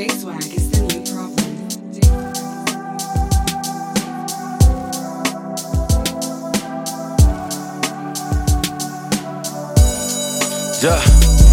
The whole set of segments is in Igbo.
J-Swag is the new problem. Yeah.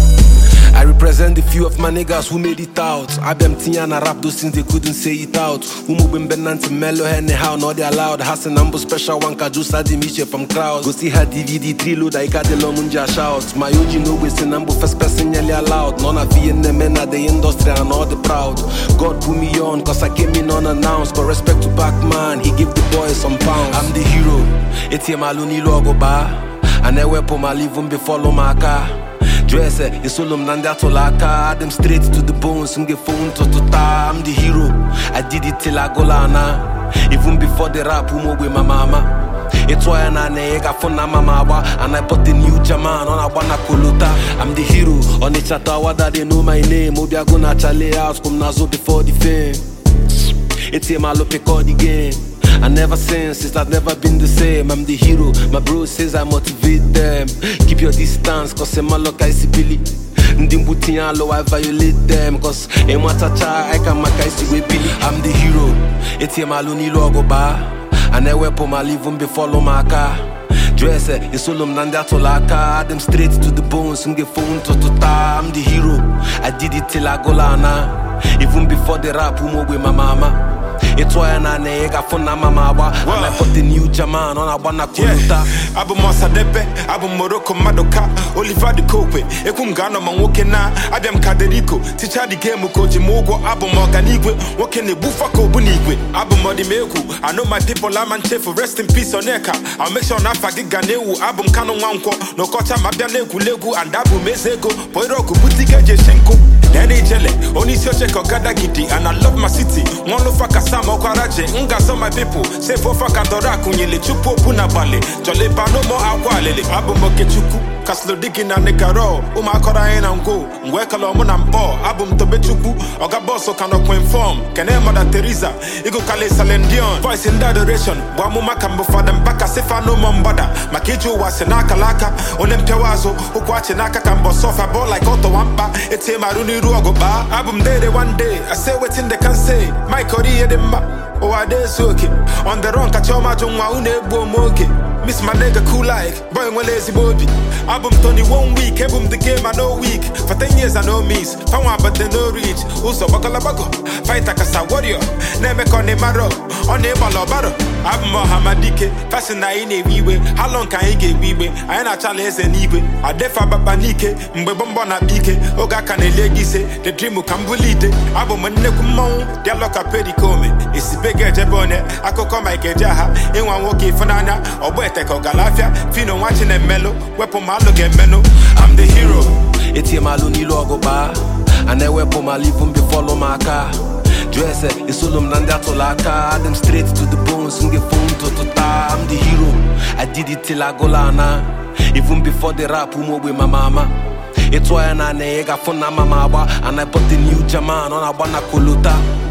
I represent the few of my niggas who made it out. I them Tiana rap those things they couldn't say it out. Who moving Benanti Mellow anyhow, not they allowed. Hassan Ambo special one Kajusa Dimisha from crowds. Go see her DVD 3 load, I got the Lomunja shout. My OG no wasting Ambo first person nearly allowed. None of the men at the industry and all the proud. God put me on cause I came in unannounced. But respect to Backman, he give the boys some pounds. I'm the hero, ATM Aluni logo bar. And I wear my leave when before my car. Dress it, it's all nanda to laka. Them straight to the bones, and get phone to ta. I'm the hero, I did it till I go lana. Even before the rap, with my mama. It's why I nega for na mama. And I put the new Jaman on a wana kuluta. I'm the hero, on the chatawa that they know my name. Obia gonna chale house, come nazo before the fame. It's a malo pick all the game. I never since I've never been the same. I'm the hero, my bro says I motivate them. Keep your distance, cause I'm a look I see Billy. Ndimbuti I violate them, cause I'm I can make I see with Billy. I'm the hero, it's a maluni logo bar. And I wear my leave when before my car. Dress it, it's all nanda to laka. Them straight to the bones, and get phone to ta. I'm the hero, I did it till I go lana. Even before the rap, with my mama. It's why I nega for na mama wa. And I put the new Jaman on a wana kuluta. Abu Mosadepe, Abu Morocco Madoka, Oliver de Cope, Ekungano Mangokena, Adam Kaderico, teacher the game coach Mogo, Abu Morganigwe, Wakene Bufako Bunigwe, Abu Modimeku. I know my people are man for rest in peace on Eka. I'll make sure Nafagi Ganeu, Abu Kano Wanko, no Kota Mabiane Kulegu, and Abu Mezego, Poiroko Butika Jeshenko. Then they jele, only Socheko Gadagiti, and I love my city. One of Fakasama Kwaraje, Unga some my people, say for Fakadora Kunyele Chupo Punabale, Jole Panomo Awale, Abu Mokechuku, Caslo Digging and Negaro, Umakora and Go, Wekalomon and Bo, Abum Tobechuku, Ogaboso cannot inform, Kene Mother Teresa, Igo Kale Salendion, voice in that direction, Wamuma Kambo for them back as if I no Mombada, Makijo was an Akalaka, Onem Tewazo, Ukwachinaka Kambo Sofa Ball like Otto Wampa, it's a Maruni Ruagoba, Abum Day one day, I say what in they can say, my Korea de Ma. Oh, I did so okay. On the wrong, catch your major, Miss my nigga cool like, boy, one lazy body. Album 21 week, album the game, I know week. For 10 years, I know miss. Power, but they no reach. Also, Bakalabago, fight like a warrior. Never con a marrow, on a balobaro. Album Mohamadike, passing I in a wee way. How long can he get wee way? I ain't a challenge and even. I defa babanike, Mbebona bike, Oga can a legise, the dream will come bully. Album and Nekumon, their locker pedicome. It's bigger Jabone, I could come like a jaha, in one walkie for Nana, or Weteko Galafia, Fino watching a mellow, weapon malo get meno. I'm the hero. It's a maluni logo bar. And I weapon my leave when before my car. Dress it, it's all nanda to laka. Them straight to the bones and get phone to ta. I'm the hero, I did it till I go lana. Even before the rap, with my mama. It's why I nega for na mama. And I put the new Jaman on a wana kuluta.